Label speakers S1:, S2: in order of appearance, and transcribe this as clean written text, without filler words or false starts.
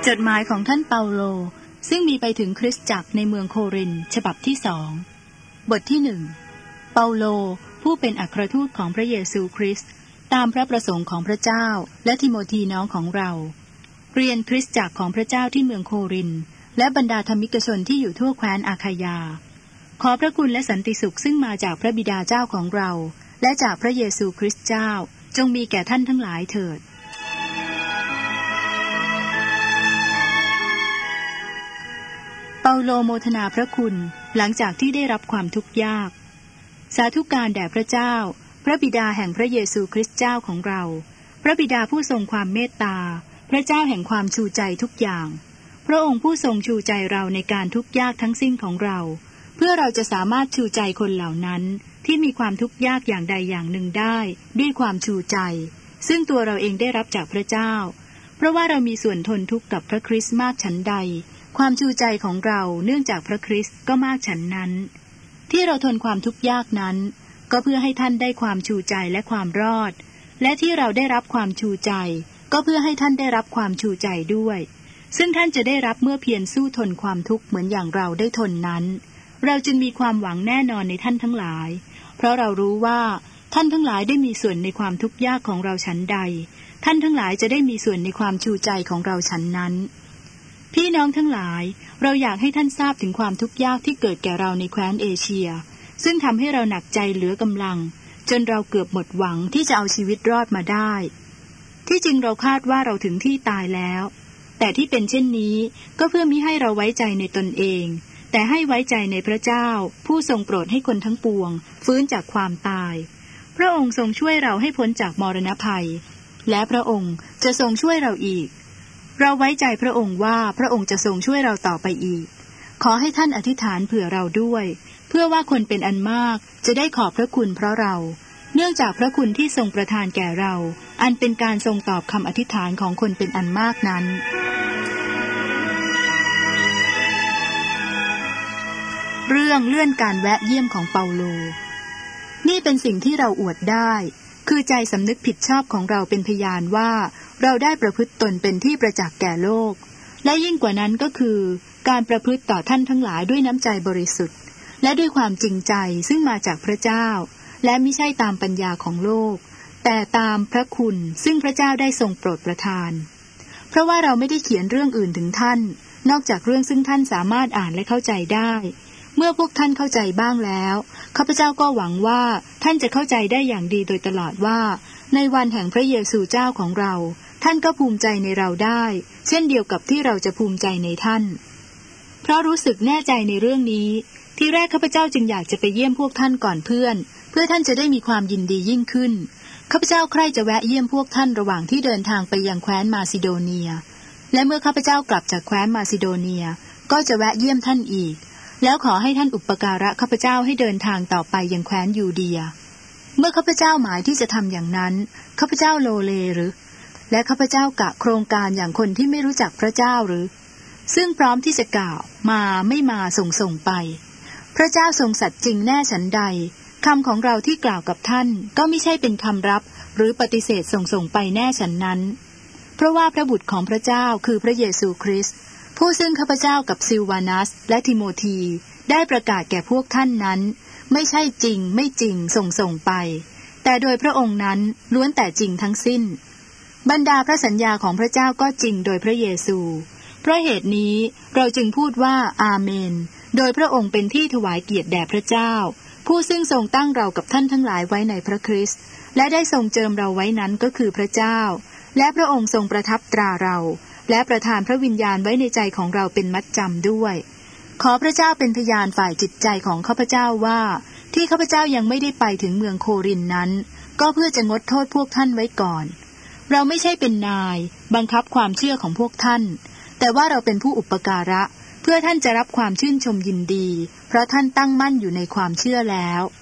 S1: จดหมายของท่านเปาโลซึ่งมีไปถึงคริสตจักรในเมืองโครินธ์ฉบับที่2บทที่1เปาโลผู้เป็นอัครทูตของพระเยซูคริสต์ตามพระประสงค์ของพระเจ้าและทิโมธีน้องของเราเรียนคริสตจักรของพระเจ้าที่เมืองโครินธ์และบรรดาธรรมิกชนที่อยู่ทั่วแคว้นอาคายาขอพระคุณและสันติสุขซึ่งมาจากพระบิดาเจ้าของเราและจากพระเยซูคริสต์เจ้าจงมีแก่ท่านทั้งหลายเถิดเปาโลโมทนาพระคุณหลังจากที่ได้รับความทุกข์ยากสาธุการแด่พระเจ้าพระบิดาแห่งพระเยซูคริสต์เจ้าของเราพระบิดาผู้ทรงความเมตตาพระเจ้าแห่งความชูใจทุกอย่างพระองค์ผู้ทรงชูใจเราในการทุกข์ยากทั้งสิ้นของเราเพื่อเราจะสามารถชูใจคนเหล่านั้นที่มีความทุกข์ยากอย่างใดอย่างหนึ่งได้ด้วยความชูใจซึ่งตัวเราเองได้รับจากพระเจ้าเพราะว่าเรามีส่วนทนทุกข์กับพระคริสต์มากฉันใดความชูใจของเราเนื่องจากพระคริสต์ก็มากฉันนั้นที่เราทนความทุกข์ยากนั้นก็เพื่อให้ท่านได้ความชูใจและความรอดและที่เราได้รับความชูใจก็เพื่อให้ท่านได้รับความชูใจด้วยซึ่งท่านจะได้รับเมื่อเพียรสู้ทนความทุกข์เหมือนอย่างเราได้ทนนั้นเราจึงมีความหวังแน่นอนในท่านทั้งหลายเพราะเรารู้ว่าท่านทั้งหลายได้มีส่วนในความทุกข์ยากของเราฉันใดท่านทั้งหลายจะได้มีส่วนในความชูใจของเราฉันนั้นพี่น้องทั้งหลายเราอยากให้ท่านทราบถึงความทุกข์ยากที่เกิดแก่เราในแคว้นเอเชียซึ่งทำให้เราหนักใจเหลือกำลังจนเราเกือบหมดหวังที่จะเอาชีวิตรอดมาได้ที่จริงเราคาดว่าเราถึงที่ตายแล้วแต่ที่เป็นเช่นนี้ก็เพื่อมิให้เราไว้ใจในตนเองแต่ให้ไว้ใจในพระเจ้าผู้ทรงโปรดให้คนทั้งปวงฟื้นจากความตายพระองค์ทรงช่วยเราให้พ้นจากมรณภัยและพระองค์จะทรงช่วยเราอีกเราไว้ใจพระองค์ว่าพระองค์จะทรงช่วยเราต่อไปอีกขอให้ท่านอธิษฐานเผื่อเราด้วยเพื่อว่าคนเป็นอันมากจะได้ขอบพระคุณเพราะเราเนื่องจากพระคุณที่ทรงประทานแก่เราอันเป็นการทรงตอบคำอธิษฐานของคนเป็นอันมากนั้นเรื่องเลื่อนการแวะเยี่ยมของเปาโลนี่เป็นสิ่งที่เราอวดได้คือใจสำนึกผิดชอบของเราเป็นพยานว่าเราได้ประพฤติตนเป็นที่ประจักษ์แก่โลกและยิ่งกว่านั้นก็คือการประพฤติต่อท่านทั้งหลายด้วยน้ำใจบริสุทธิ์และด้วยความจริงใจซึ่งมาจากพระเจ้าและมิใช่ตามปัญญาของโลกแต่ตามพระคุณซึ่งพระเจ้าได้ทรงโปรดประทานเพราะว่าเราไม่ได้เขียนเรื่องอื่นถึงท่านนอกจากเรื่องซึ่งท่านสามารถอ่านและเข้าใจได้เมื่อพวกท่านเข้าใจบ้างแล้วข้าพเจ้าก็หวังว่าท่านจะเข้าใจได้อย่างดีโดยตลอดว่าในวันแห่งพระเยซูเจ้าของเราท่านก็ภูมิใจในเราได้เช่นเดียวกับที่เราจะภูมิใจในท่านเพราะรู้สึกแน่ใจในเรื่องนี้ที่แรกข้าพเจ้าจึงอยากจะไปเยี่ยมพวกท่านก่อนเพื่อนท่านจะได้มีความยินดียิ่งขึ้นข้าพเจ้าใคร่จะแวะเยี่ยมพวกท่านระหว่างที่เดินทางไปยังแคว้นมาซิโดเนียและเมื่อข้าพเจ้ากลับจากแคว้นมาซิโดเนียก็จะแวะเยี่ยมท่านอีกแล้วขอให้ท่านอุปการะข้าพเจ้าให้เดินทางต่อไปยังแคว้นยูเดียเมื่อข้าพเจ้าหมายที่จะทำอย่างนั้นข้าพเจ้าโลเลหรือและข้าพเจ้ากะโครงการอย่างคนที่ไม่รู้จักพระเจ้าหรือซึ่งพร้อมที่จะกล่าวมาไม่มาส่งไปพระเจ้าทรงสัตย์จริงแน่ฉันใดคำของเราที่กล่าวกับท่านก็ไม่ใช่เป็นคำรับหรือปฏิเสธส่งไปแน่ฉันนั้นเพราะว่าพระบุตรของพระเจ้าคือพระเยซูคริสต์ผู้ซึ่งข้าพเจ้ากับซิลวานัสและทิโมธีได้ประกาศแก่พวกท่านนั้นไม่ใช่จริงไม่จริงส่งไปแต่โดยพระองค์นั้นล้วนแต่จริงทั้งสิ้นบรรดาพระสัญญาของพระเจ้าก็จริงโดยพระเยซูเพราะเหตุนี้เราจึงพูดว่าอาเมนโดยพระองค์เป็นที่ถวายเกียรติแด่พระเจ้าผู้ซึ่งทรงตั้งเรากับท่านทั้งหลายไว้ในพระคริสต์และได้ทรงเจิมเราไว้นั้นก็คือพระเจ้าและพระองค์ทรงประทับตราเราและประทานพระวิญญาณไว้ในใจของเราเป็นมัดจำด้วยขอพระเจ้าเป็นพยานฝ่ายจิตใจของข้าพเจ้าว่าที่ข้าพเจ้ายังไม่ได้ไปถึงเมืองโครินธ์นั้นก็เพื่อจะงดโทษพวกท่านไว้ก่อนเราไม่ใช่เป็นนายบังคับความเชื่อของพวกท่านแต่ว่าเราเป็นผู้อุปการะเพื่อท่านจะรับความชื่นชมยินดีเพราะท่านตั้งมั่นอยู่ในความเชื่อแล้ว